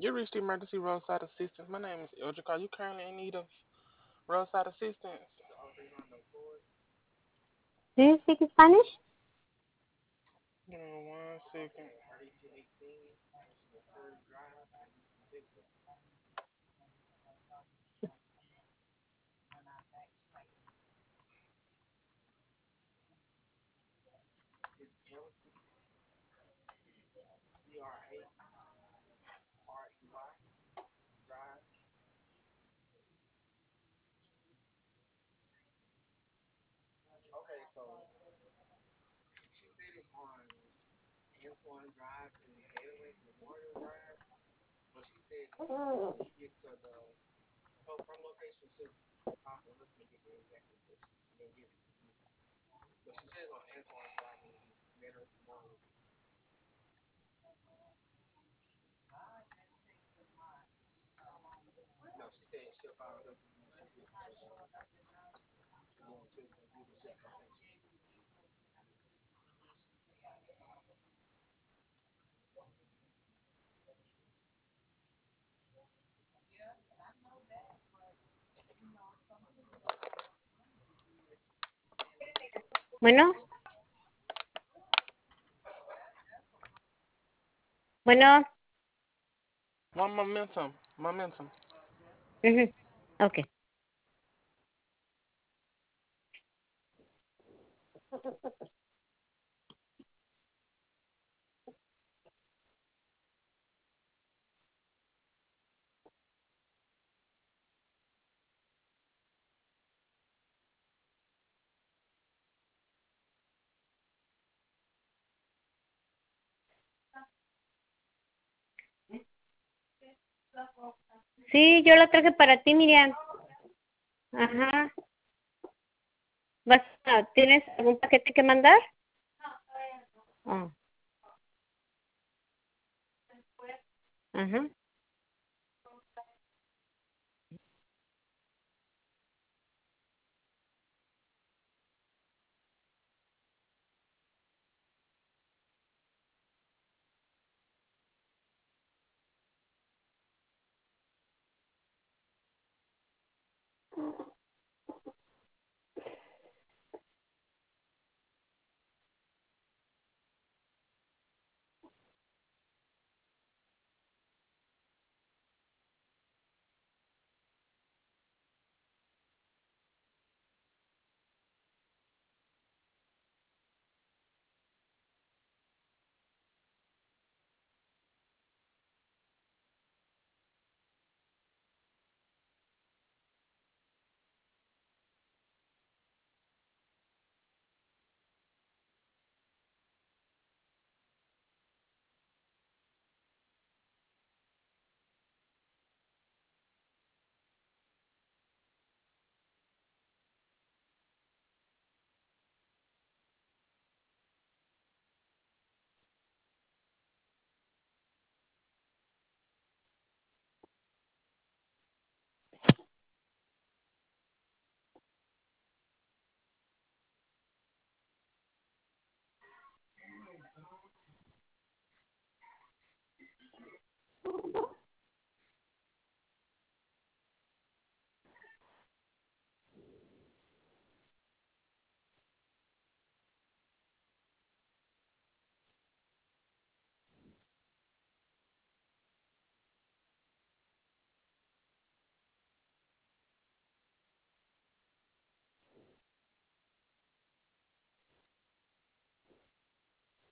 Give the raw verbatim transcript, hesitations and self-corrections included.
You reached the emergency roadside assistance. My name is Eldrick. Are you currently in need of roadside assistance? Do you speak Spanish? Give me one second. Bueno, bueno. One momentum. Momentum. Ujú. Ok. Sí, yo la traje para ti, Miriam. Ajá. ¿Vas a- ¿Tienes algún paquete que mandar? Ah, ajá.